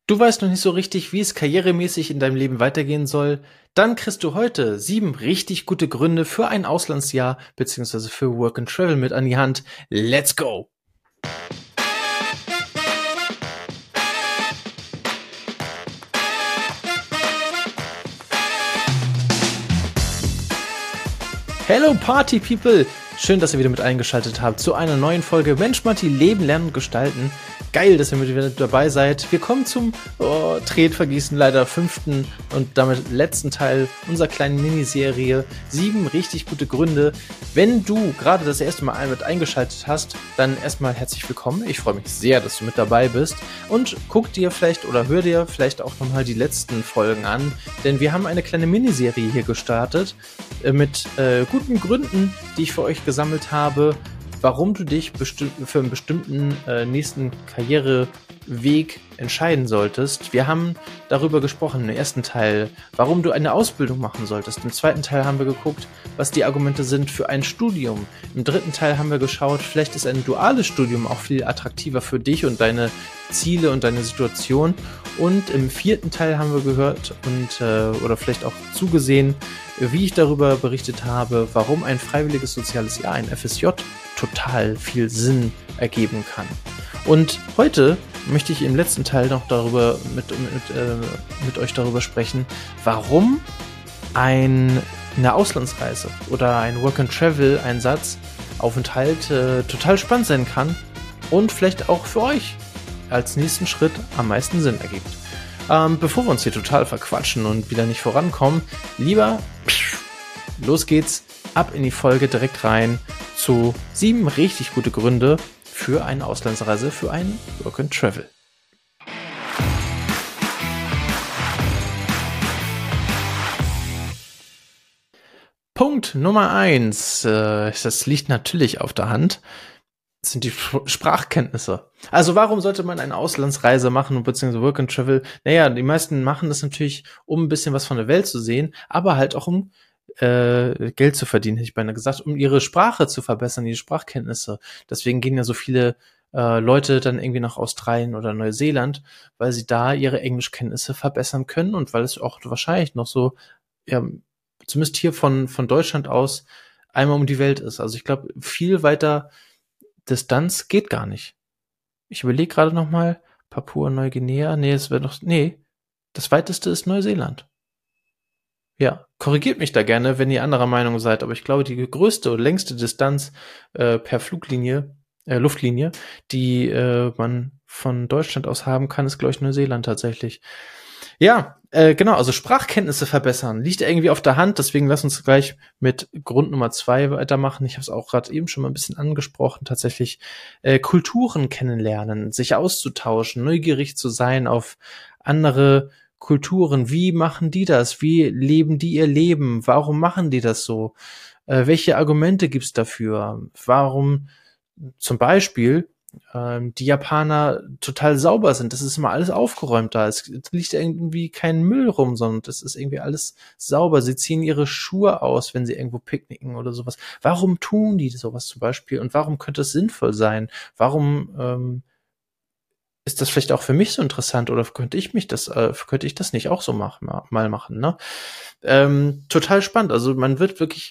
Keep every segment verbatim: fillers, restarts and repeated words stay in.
Du weißt noch nicht so richtig, wie es karrieremäßig in deinem Leben weitergehen soll? Dann kriegst du heute sieben richtig gute Gründe für ein Auslandsjahr bzw. für Work and Travel mit an die Hand. Let's go! Hello Party People! Schön, dass ihr wieder mit eingeschaltet habt zu einer neuen Folge Mensch Matti, Leben, Lernen und Gestalten. Geil, dass ihr mit wieder dabei seid. Wir kommen zum oh, Tretvergießen leider fünften und damit letzten Teil unserer kleinen Miniserie. Sieben richtig gute Gründe. Wenn du gerade das erste Mal mit eingeschaltet hast, dann erstmal herzlich willkommen. Ich freue mich sehr, dass du mit dabei bist. Und guck dir vielleicht oder hör dir vielleicht auch nochmal die letzten Folgen an, denn wir haben eine kleine Miniserie hier gestartet äh, mit äh, guten Gründen, die ich für euch gesammelt habe, warum du dich besti- für einen bestimmten äh, nächsten Karriereweg entscheiden solltest. Wir haben darüber gesprochen im ersten Teil, warum du eine Ausbildung machen solltest. Im zweiten Teil haben wir geguckt, was die Argumente sind für ein Studium. Im dritten Teil haben wir geschaut, vielleicht ist ein duales Studium auch viel attraktiver für dich und deine Ziele und deine Situation. Und im vierten Teil haben wir gehört und äh, oder vielleicht auch zugesehen, wie ich darüber berichtet habe, warum ein freiwilliges soziales Jahr, ein F S J, total viel Sinn ergeben kann. Und heute möchte ich im letzten Teil noch darüber mit, mit, äh, mit euch darüber sprechen, warum ein, eine Auslandsreise oder ein Work-and-Travel-Einsatz, Aufenthalt äh, total spannend sein kann und vielleicht auch für euch als nächsten Schritt am meisten Sinn ergibt. Ähm, bevor wir uns hier total verquatschen und wieder nicht vorankommen, lieber psch, los geht's, ab in die Folge direkt rein zu sieben richtig gute Gründe für eine Auslandsreise, für ein Work and Travel. Punkt Nummer eins, äh, das liegt natürlich auf der Hand, sind die Sprachkenntnisse. Also warum sollte man eine Auslandsreise machen, beziehungsweise Work and Travel? Naja, die meisten machen das natürlich, um ein bisschen was von der Welt zu sehen, aber halt auch um äh, Geld zu verdienen, hätte ich beinahe gesagt, um ihre Sprache zu verbessern, die Sprachkenntnisse. Deswegen gehen ja so viele äh, Leute dann irgendwie nach Australien oder Neuseeland, weil sie da ihre Englischkenntnisse verbessern können und weil es auch wahrscheinlich noch so, ja, zumindest hier von, von Deutschland aus einmal um die Welt ist. Also ich glaube, viel weiter Distanz geht gar nicht. Ich überlege gerade noch mal, Papua-Neuguinea, nee, es wäre doch, nee, das weiteste ist Neuseeland. Ja, korrigiert mich da gerne, wenn ihr anderer Meinung seid, aber ich glaube, die größte und längste Distanz äh, per Fluglinie, äh, Luftlinie, die äh, man von Deutschland aus haben kann, ist, glaube ich, Neuseeland tatsächlich. Ja, äh, genau, also Sprachkenntnisse verbessern, liegt irgendwie auf der Hand, deswegen lass uns gleich mit Grund Nummer zwei weitermachen. Ich habe es auch gerade eben schon mal ein bisschen angesprochen, tatsächlich äh, Kulturen kennenlernen, sich auszutauschen, neugierig zu sein auf andere Kulturen. Wie machen die das? Wie leben die ihr Leben? Warum machen die das so? Äh, welche Argumente gibt's dafür? Warum zum Beispiel ähm, die Japaner total sauber sind? Das ist immer alles aufgeräumt da. Es liegt irgendwie kein Müll rum, sondern es ist irgendwie alles sauber. Sie ziehen ihre Schuhe aus, wenn sie irgendwo picknicken oder sowas. Warum tun die sowas zum Beispiel? Und warum könnte es sinnvoll sein? Warum ähm, ist das vielleicht auch für mich so interessant oder könnte ich mich das, äh, könnte ich das nicht auch so mach, mal machen, ne? Ähm, total spannend. Also man wird wirklich,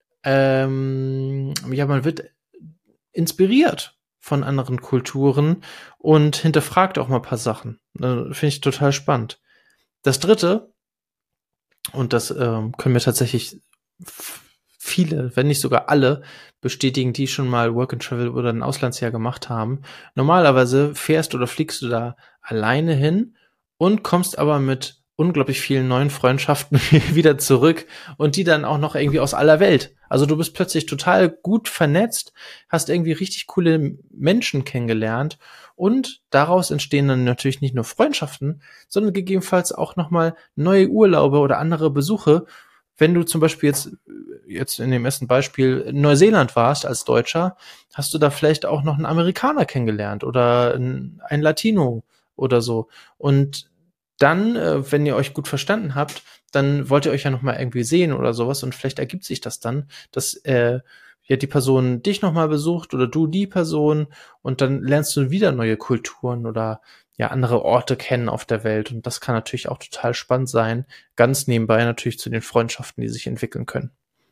ähm, ja, man wird inspiriert von anderen Kulturen und hinterfragt auch mal ein paar Sachen. Äh, Finde ich total spannend. Das dritte, und das ähm, können wir tatsächlich f- viele, wenn nicht sogar alle, bestätigen, die schon mal Work and Travel oder ein Auslandsjahr gemacht haben. Normalerweise fährst oder fliegst du da alleine hin und kommst aber mit unglaublich vielen neuen Freundschaften wieder zurück und die dann auch noch irgendwie aus aller Welt. Also du bist plötzlich total gut vernetzt, hast irgendwie richtig coole Menschen kennengelernt und daraus entstehen dann natürlich nicht nur Freundschaften, sondern gegebenenfalls auch nochmal neue Urlaube oder andere Besuche. Wenn du zum Beispiel jetzt, jetzt in dem ersten Beispiel in Neuseeland warst als Deutscher, hast du da vielleicht auch noch einen Amerikaner kennengelernt oder ein, ein Latino oder so. Und dann, äh, wenn ihr euch gut verstanden habt, dann wollt ihr euch ja noch mal irgendwie sehen oder sowas und vielleicht ergibt sich das dann, dass äh, ja die Person dich noch mal besucht oder du die Person und dann lernst du wieder neue Kulturen oder ja, andere Orte kennen auf der Welt. Und das kann natürlich auch total spannend sein. Ganz nebenbei natürlich zu den Freundschaften, die sich entwickeln können.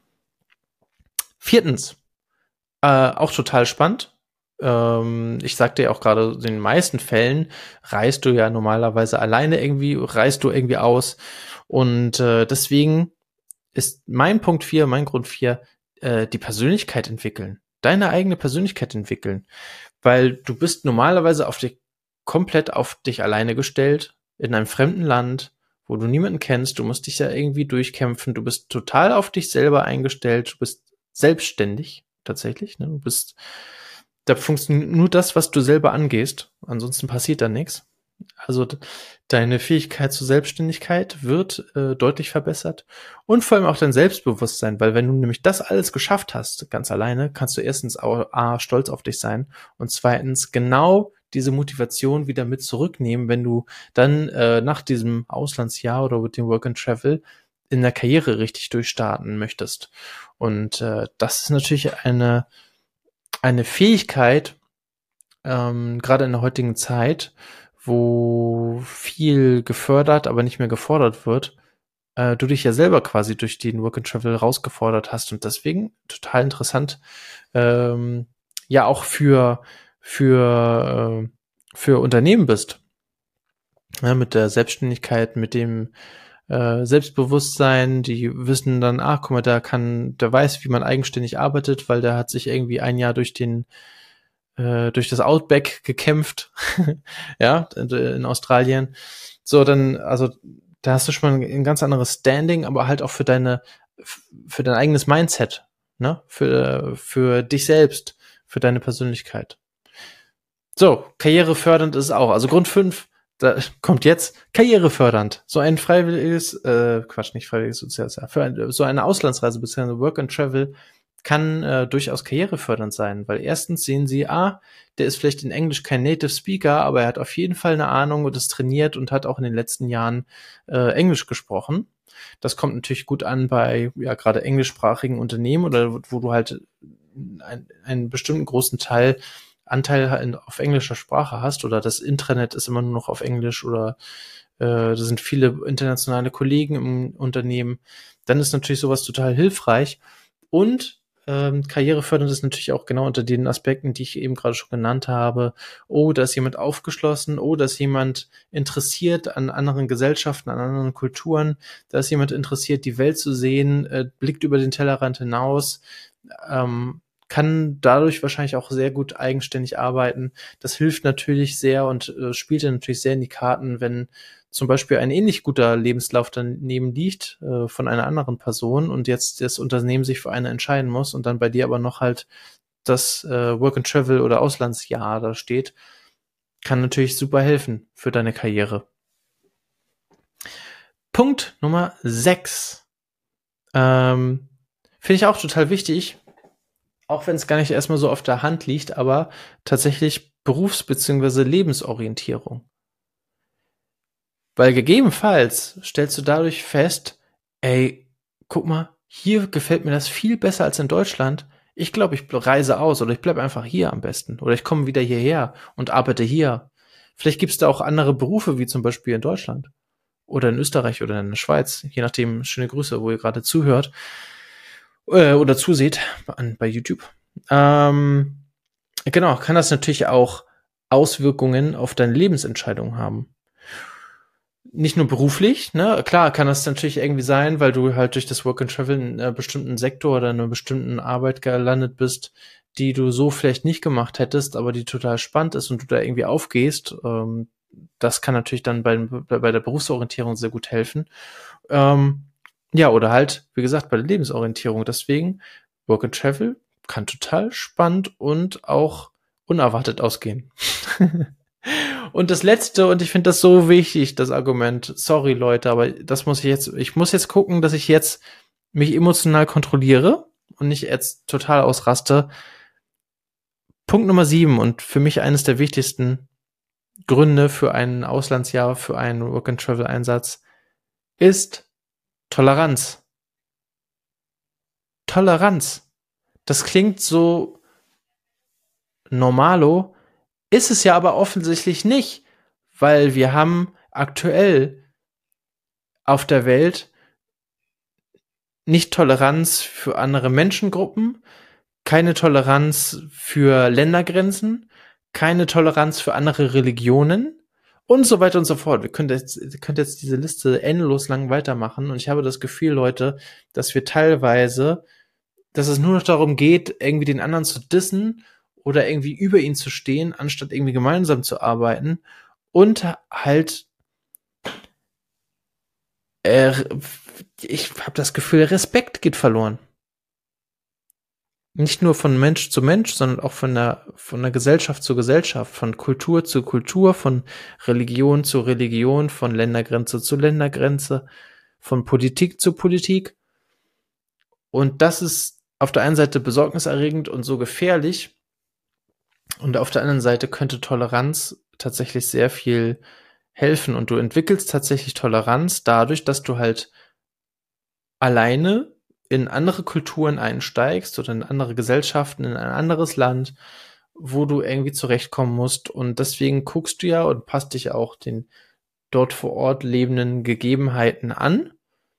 Viertens, äh, auch total spannend. Ähm, ich sagte ja auch gerade, in den meisten Fällen reist du ja normalerweise alleine irgendwie, reist du irgendwie aus. Und äh, deswegen ist mein Punkt vier, mein Grund vier, äh, die Persönlichkeit entwickeln. Deine eigene Persönlichkeit entwickeln. Weil du bist normalerweise auf dich, komplett auf dich alleine gestellt, in einem fremden Land, wo du niemanden kennst. Du musst dich ja irgendwie durchkämpfen. Du bist total auf dich selber eingestellt. Du bist selbstständig, tatsächlich. Ne? Du bist, da funktioniert nur das, was du selber angehst. Ansonsten passiert da nichts. Also deine Fähigkeit zur Selbstständigkeit wird äh, deutlich verbessert und vor allem auch dein Selbstbewusstsein, weil wenn du nämlich das alles geschafft hast, ganz alleine, kannst du erstens auch, A, stolz auf dich sein und zweitens genau diese Motivation wieder mit zurücknehmen, wenn du dann äh, nach diesem Auslandsjahr oder mit dem Work and Travel in der Karriere richtig durchstarten möchtest. Und äh, das ist natürlich eine, eine Fähigkeit, ähm, gerade in der heutigen Zeit, wo viel gefördert, aber nicht mehr gefordert wird, äh, du dich ja selber quasi durch den Work and Travel rausgefordert hast und deswegen total interessant, ähm, ja auch für für äh, für Unternehmen bist, ja, mit der Selbstständigkeit, mit dem äh, Selbstbewusstsein, die wissen dann, ah, guck mal, der kann, der weiß, wie man eigenständig arbeitet, weil der hat sich irgendwie ein Jahr durch den äh, durch das Outback gekämpft, ja, in Australien. So, dann, also da hast du schon mal ein ganz anderes Standing, aber halt auch für deine, für dein eigenes Mindset, ne, für, für dich selbst, für deine Persönlichkeit. So, karrierefördernd ist es auch. Also Grund fünf, da kommt jetzt karrierefördernd. So ein freiwilliges, äh, Quatsch, nicht freiwilliges soziales Jahr, für ein, so eine Auslandsreise bzw. Work and Travel kann äh, durchaus karrierefördernd sein, weil erstens sehen sie, ah, der ist vielleicht in Englisch kein Native Speaker, aber er hat auf jeden Fall eine Ahnung und ist trainiert und hat auch in den letzten Jahren äh, Englisch gesprochen. Das kommt natürlich gut an bei ja gerade englischsprachigen Unternehmen oder wo du halt ein, einen bestimmten großen Teil Anteil auf englischer Sprache hast oder das Intranet ist immer nur noch auf Englisch oder äh, da sind viele internationale Kollegen im Unternehmen, dann ist natürlich sowas total hilfreich und ähm, karrierefördernd ist natürlich auch genau unter den Aspekten, die ich eben gerade schon genannt habe. Oh, da ist jemand aufgeschlossen. Oh, da ist jemand interessiert an anderen Gesellschaften, an anderen Kulturen. Da ist jemand interessiert, die Welt zu sehen, äh, blickt über den Tellerrand hinaus, ähm, kann dadurch wahrscheinlich auch sehr gut eigenständig arbeiten. Das hilft natürlich sehr und äh, spielt dann natürlich sehr in die Karten, wenn zum Beispiel ein ähnlich guter Lebenslauf daneben liegt äh, von einer anderen Person und jetzt das Unternehmen sich für eine entscheiden muss und dann bei dir aber noch halt das äh, Work and Travel oder Auslandsjahr da steht, kann natürlich super helfen für deine Karriere. Punkt Nummer sechs. Ähm, finde ich auch total wichtig, auch wenn es gar nicht erstmal so auf der Hand liegt, aber tatsächlich Berufs- bzw. Lebensorientierung. Weil gegebenenfalls stellst du dadurch fest, ey, guck mal, hier gefällt mir das viel besser als in Deutschland. Ich glaube, ich reise aus oder ich bleibe einfach hier am besten. Oder ich komme wieder hierher und arbeite hier. Vielleicht gibt es da auch andere Berufe, wie zum Beispiel in Deutschland. Oder in Österreich oder in der Schweiz. Je nachdem, schöne Grüße, wo ihr gerade zuhört. Äh, oder zuseht an, bei YouTube. Ähm, genau, kann das natürlich auch Auswirkungen auf deine Lebensentscheidung haben. Nicht nur beruflich, ne? Klar kann das natürlich irgendwie sein, weil du halt durch das Work and Travel in einem bestimmten Sektor oder in einer bestimmten Arbeit gelandet bist, die du so vielleicht nicht gemacht hättest, aber die total spannend ist und du da irgendwie aufgehst. Ähm, das kann natürlich dann bei, bei der Berufsorientierung sehr gut helfen. Ähm, ja, oder halt, wie gesagt, bei der Lebensorientierung. Deswegen, Work and Travel kann total spannend und auch unerwartet ausgehen. Und das Letzte, und ich finde das so wichtig, das Argument, sorry Leute, aber das muss ich jetzt, ich muss jetzt gucken, dass ich jetzt mich emotional kontrolliere und nicht jetzt total ausraste. Punkt Nummer sieben und für mich eines der wichtigsten Gründe für ein Auslandsjahr, für einen Work-and-Travel-Einsatz ist Toleranz. Toleranz. Das klingt so normalo, ist es ja aber offensichtlich nicht, weil wir haben aktuell auf der Welt nicht Toleranz für andere Menschengruppen, keine Toleranz für Ländergrenzen, keine Toleranz für andere Religionen und so weiter und so fort. Wir können jetzt, wir können jetzt diese Liste endlos lang weitermachen und ich habe das Gefühl, Leute, dass wir teilweise, dass es nur noch darum geht, irgendwie den anderen zu dissen oder irgendwie über ihn zu stehen, anstatt irgendwie gemeinsam zu arbeiten und halt äh, ich habe das Gefühl, Respekt geht verloren. Nicht nur von Mensch zu Mensch, sondern auch von der, von der Gesellschaft zu Gesellschaft, von Kultur zu Kultur, von Religion zu Religion, von Ländergrenze zu Ländergrenze, von Politik zu Politik. Und das ist auf der einen Seite besorgniserregend und so gefährlich. Und auf der anderen Seite könnte Toleranz tatsächlich sehr viel helfen. Und du entwickelst tatsächlich Toleranz dadurch, dass du halt alleine in andere Kulturen einsteigst oder in andere Gesellschaften, in ein anderes Land, wo du irgendwie zurechtkommen musst. Und deswegen guckst du ja und passt dich auch den dort vor Ort lebenden Gegebenheiten an.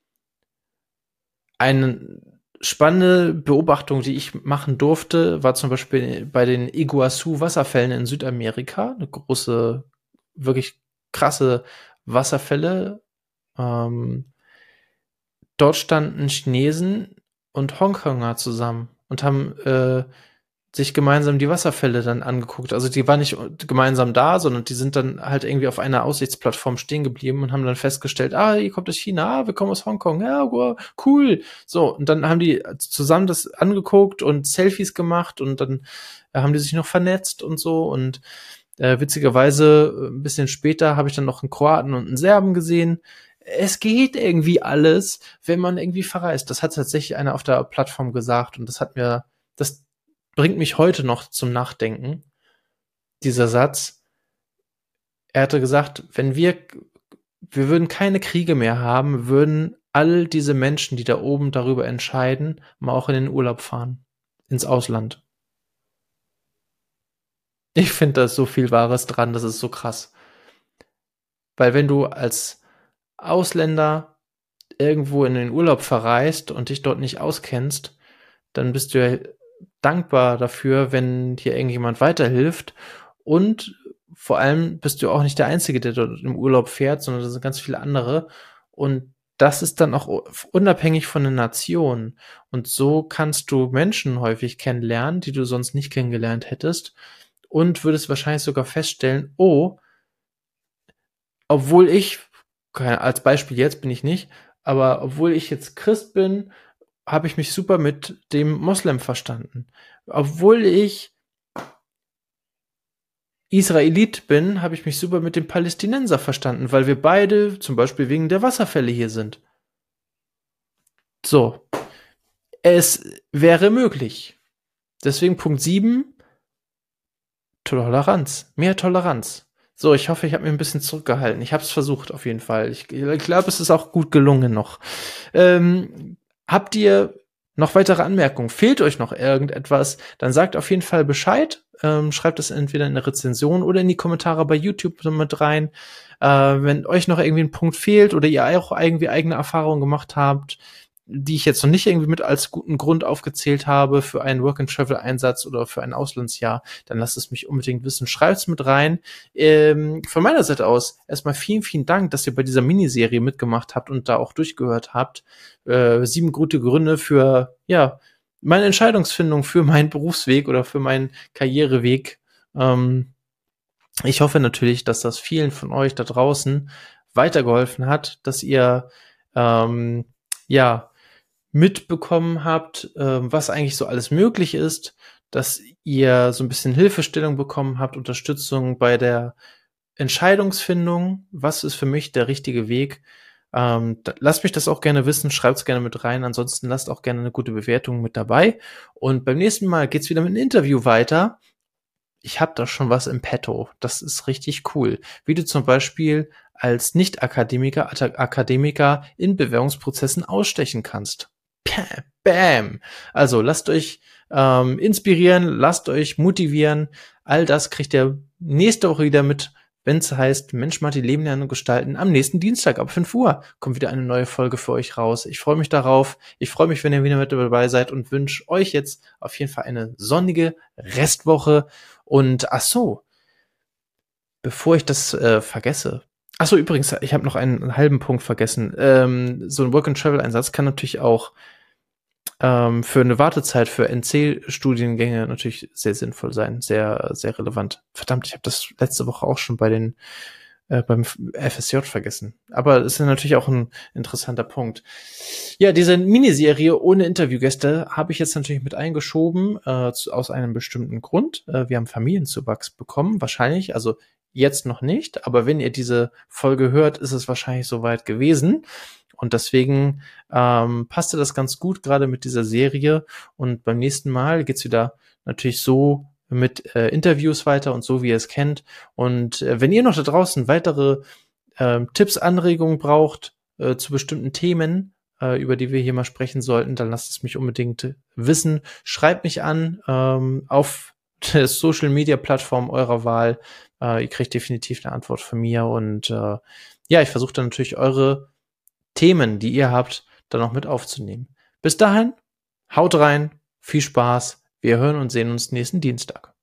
Eine spannende Beobachtung, die ich machen durfte, war zum Beispiel bei den Iguazu-Wasserfällen in Südamerika. Eine große, wirklich krasse Wasserfälle. Ähm, Dort standen Chinesen und Hongkonger zusammen und haben äh, sich gemeinsam die Wasserfälle dann angeguckt. Also die waren nicht gemeinsam da, sondern die sind dann halt irgendwie auf einer Aussichtsplattform stehen geblieben und haben dann festgestellt, ah, ihr kommt aus China, ah, wir kommen aus Hongkong, ja, wow, cool. So, und dann haben die zusammen das angeguckt und Selfies gemacht und dann äh, haben die sich noch vernetzt und so und äh, witzigerweise ein bisschen später habe ich dann noch einen Kroaten und einen Serben gesehen. Es geht irgendwie alles, wenn man irgendwie verreist. Das hat tatsächlich einer auf der Plattform gesagt und das hat mir, das bringt mich heute noch zum Nachdenken, dieser Satz. Er hatte gesagt, wenn wir, wir würden keine Kriege mehr haben, würden all diese Menschen, die da oben darüber entscheiden, mal auch in den Urlaub fahren, ins Ausland. Ich finde da ist so viel Wahres dran, das ist so krass. Weil wenn du als Ausländer irgendwo in den Urlaub verreist und dich dort nicht auskennst, dann bist du ja dankbar dafür, wenn dir irgendjemand weiterhilft und vor allem bist du auch nicht der Einzige, der dort im Urlaub fährt, sondern das sind ganz viele andere und das ist dann auch unabhängig von der Nation und so kannst du Menschen häufig kennenlernen, die du sonst nicht kennengelernt hättest und würdest wahrscheinlich sogar feststellen, oh, obwohl ich als Beispiel jetzt bin ich nicht, aber obwohl ich jetzt Christ bin, habe ich mich super mit dem Moslem verstanden. Obwohl ich Israelit bin, habe ich mich super mit dem Palästinenser verstanden, weil wir beide zum Beispiel wegen der Wasserfälle hier sind. So. Es wäre möglich. Deswegen Punkt sieben, Toleranz. Mehr Toleranz. So, ich hoffe, ich habe mir ein bisschen zurückgehalten. Ich habe es versucht, auf jeden Fall. Ich, ich glaube, es ist auch gut gelungen noch. Ähm, habt ihr noch weitere Anmerkungen? Fehlt euch noch irgendetwas? Dann sagt auf jeden Fall Bescheid. Ähm, schreibt es entweder in der Rezension oder in die Kommentare bei YouTube mit rein. Äh, wenn euch noch irgendwie ein Punkt fehlt oder ihr auch irgendwie eigene Erfahrungen gemacht habt, die ich jetzt noch nicht irgendwie mit als guten Grund aufgezählt habe für einen Work-and-Travel-Einsatz oder für ein Auslandsjahr, dann lasst es mich unbedingt wissen. Schreibt's mit rein. Ähm, von meiner Seite aus erstmal vielen, vielen Dank, dass ihr bei dieser Miniserie mitgemacht habt und da auch durchgehört habt. Äh, sieben gute Gründe für, ja, meine Entscheidungsfindung für meinen Berufsweg oder für meinen Karriereweg. Ähm, ich hoffe natürlich, dass das vielen von euch da draußen weitergeholfen hat, dass ihr, ähm, ja, mitbekommen habt, äh, was eigentlich so alles möglich ist, dass ihr so ein bisschen Hilfestellung bekommen habt, Unterstützung bei der Entscheidungsfindung, was ist für mich der richtige Weg. Ähm, da, lasst mich das auch gerne wissen, schreibt's gerne mit rein, ansonsten lasst auch gerne eine gute Bewertung mit dabei. Und beim nächsten Mal geht's wieder mit einem Interview weiter. Ich habe da schon was im Petto, das ist richtig cool. Wie du zum Beispiel als Nicht-Akademiker, Akademiker in Bewerbungsprozessen ausstechen kannst. Bam! Also lasst euch ähm, inspirieren, lasst euch motivieren. All das kriegt ihr nächste Woche wieder mit wenn es heißt, Mensch, Matti, Leben lernen und gestalten. Am nächsten Dienstag ab fünf Uhr kommt wieder eine neue Folge für euch raus. Ich freue mich darauf. Ich freue mich, wenn ihr wieder mit dabei seid und wünsche euch jetzt auf jeden Fall eine sonnige Restwoche. Und ach so, bevor ich das äh, vergesse. Ach so, übrigens, ich habe noch einen halben Punkt vergessen. Ähm, so ein Work-and-Travel-Einsatz kann natürlich auch ähm, für eine Wartezeit für N C-Studiengänge natürlich sehr sinnvoll sein, sehr, sehr relevant. Verdammt, ich habe das letzte Woche auch schon bei den äh, beim F S J vergessen. Aber es ist natürlich auch ein interessanter Punkt. Ja, diese Miniserie ohne Interviewgäste habe ich jetzt natürlich mit eingeschoben, äh, zu, aus einem bestimmten Grund. Äh, wir haben Familienzuwachs bekommen, wahrscheinlich, also jetzt noch nicht, aber wenn ihr diese Folge hört, ist es wahrscheinlich soweit gewesen. Und deswegen ähm, passte das ganz gut, gerade mit dieser Serie. Und beim nächsten Mal geht's wieder natürlich so mit äh, Interviews weiter und so, wie ihr es kennt. Und äh, wenn ihr noch da draußen weitere äh, Tipps, Anregungen braucht äh, zu bestimmten Themen, äh, über die wir hier mal sprechen sollten, dann lasst es mich unbedingt wissen. Schreibt mich an ähm, auf der Social-Media-Plattform eurer Wahl. Äh, ihr kriegt definitiv eine Antwort von mir. Und äh, ja, ich versuche dann natürlich eure Themen, die ihr habt, dann auch mit aufzunehmen. Bis dahin, haut rein, viel Spaß, wir hören und sehen uns nächsten Dienstag.